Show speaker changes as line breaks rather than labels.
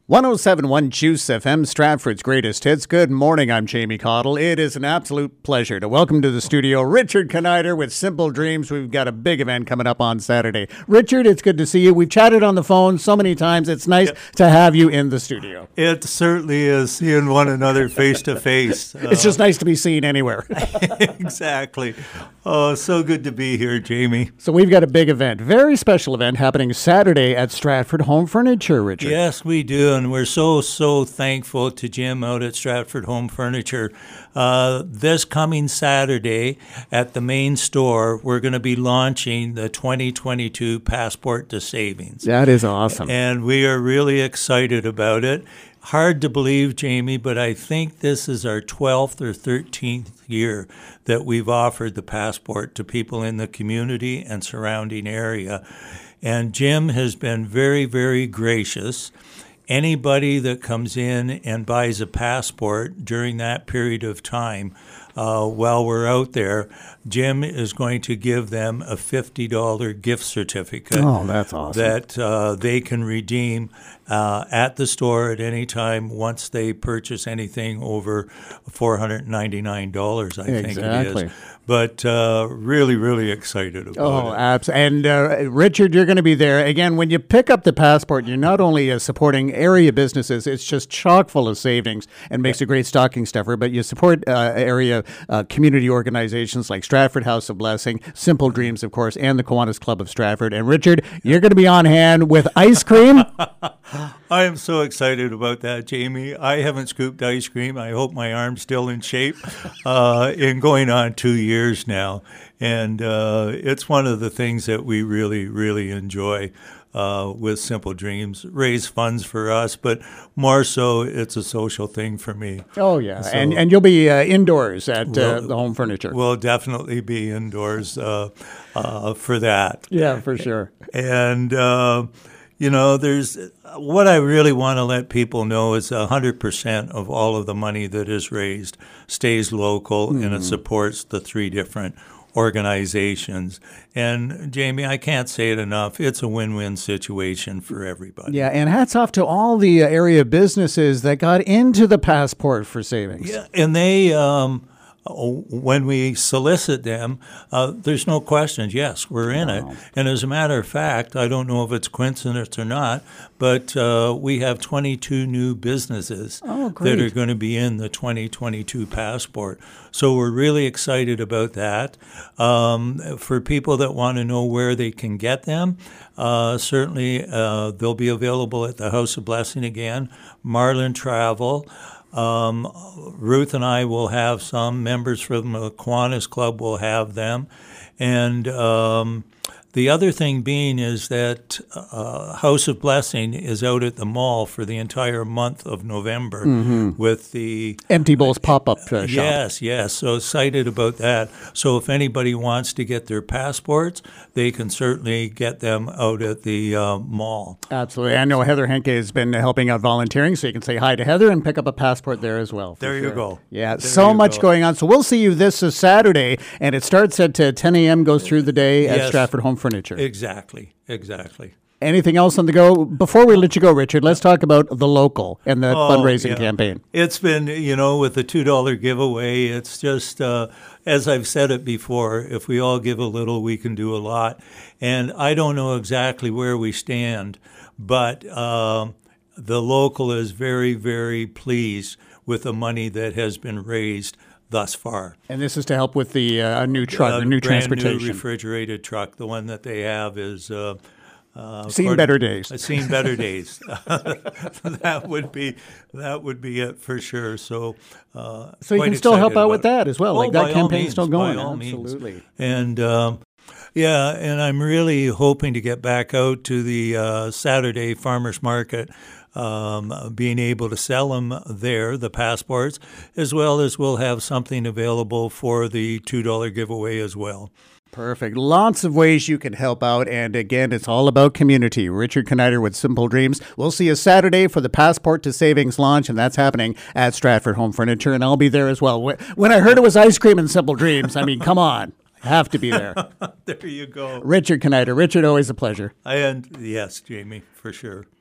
107.1 Juice FM, Stratford's greatest hits. Good morning, I'm Jamie Cottle. It is an absolute pleasure to welcome to the studio Richard Knider with Simple Dreams. We've got a big event coming up on Saturday. Richard, it's good to see you. We've chatted on the phone so many times. It's nice to have you in the studio.
It certainly is, seeing one another face to face.
It's just nice to be seen anywhere.
Exactly. Oh, so good to be here, Jamie.
So we've got a big event, very special event happening Saturday at Stratford Home Furniture, Richard.
Yes, we do, and we're so thankful to Jim out at Stratford Home Furniture. This coming Saturday at the main store, we're going to be launching the 2022 Passport to Savings.
That is awesome.
And we are really excited about it. Hard to believe, Jamie, but I think this is our 12th or 13th year that we've offered the passport to people in the community and surrounding area. And Jim has been very, very gracious. Anybody that comes in and buys a passport during that period of time, while we're out there, Jim is going to give them a $50 gift certificate.
Oh, that's awesome.
That they can redeem at the store at any time once they purchase anything over $499, I think it is. But really excited about it.
Oh, absolutely. And Richard, you're going to be there. Again, when you pick up the passport, you're not only supporting area businesses, it's just chock full of savings and makes a great stocking stuffer, but you support area community organizations like Stratford House of Blessing, Simple Dreams, of course, and the Kiwanis Club of Stratford. And Richard, you're going to be on hand with ice cream.
I am so excited about that, Jamie. I haven't scooped ice cream. I hope my arm's still in shape. In going on 2 years now. And it's one of the things that we really enjoy with Simple Dreams. Raise funds for us, but more so it's a social thing for me.
Oh, yeah.
So,
and you'll be indoors at the Home Furniture.
We'll definitely be indoors for that.
Yeah, for sure.
And there's what I really want to let people know is 100% of all of the money that is raised stays local, and it supports the three different organizations. And Jamie, I can't say it enough. It's a win-win situation for everybody.
Yeah, and hats off to all the area businesses that got into the Passport for Savings.
Yeah, and they when we solicit them, there's no questions. Yes, we're in it. And as a matter of fact, I don't know if it's coincidence or not, but we have 22 new businesses that are going to be in the 2022 Passport. So we're really excited about that. For people that want to know where they can get them, certainly they'll be available at the House of Blessing again, Marlin Travel. Ruth and I will have some. Members from the Kiwanis Club will have them. And the other thing being is that House of Blessing is out at the mall for the entire month of November with the
Empty Bowls pop-up shop.
Yes. So excited about that. So if anybody wants to get their passports, they can certainly get them out at the mall.
Absolutely. I know Heather Henke has been helping out volunteering, so you can say hi to Heather and pick up a passport there as well.
There you go.
Yeah, so much going on. So we'll see you this Saturday, and it starts at 10 a.m., goes through the day at Stratford Home Furniture.
Exactly.
Anything else on the go? Before we let you go, Richard, let's talk about the local and the fundraising campaign.
It's been, with the $2 giveaway, it's just, as I've said it before, if we all give a little, we can do a lot. And I don't know exactly where we stand, but the local is very, very pleased with the money that has been raised thus far.
And this is to help with the new truck, the new transportation.
Brand new refrigerated truck. The one that they have is...
seen better days.
Seen better days. That would be it for sure. So
you can still help out with that as well.
Oh,
like that campaign's still going.
By all
Absolutely.
Means. And and I'm really hoping to get back out to the Saturday farmers market. Being able to sell them there, the passports, as well as we'll have something available for the $2 giveaway as well.
Perfect. Lots of ways you can help out. And again, it's all about community. Richard Knider with Simple Dreams. We'll see you Saturday for the Passport to Savings launch, and that's happening at Stratford Home Furniture, and I'll be there as well. When I heard it was ice cream and Simple Dreams, I mean, come on. I have to be there.
There you go.
Richard Knider. Richard, always a pleasure.
And yes, Jamie, for sure.